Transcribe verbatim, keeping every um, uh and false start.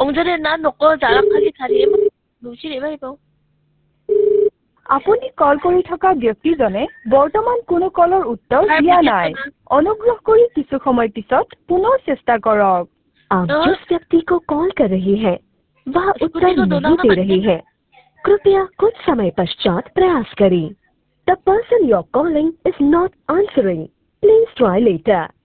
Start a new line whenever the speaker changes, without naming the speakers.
정전에 난 너거 자락하기 다리에 무시리 ভাইব
আপুনি কল কৰি থকা ব্যক্তিজনে বৰ্তমান কোনো কলৰ উত্তৰ দিয়া নাই অনুগ্ৰহ কৰি কিছু সময় পিছত পুনৰ চেষ্টা কৰক
आप जिस व्यक्ति को कॉल कर रही हैं वह उत्तर नहीं दे रही है कृपया कुछ समय पश्चात प्रयास करें The person you're calling is not answering. Please try later.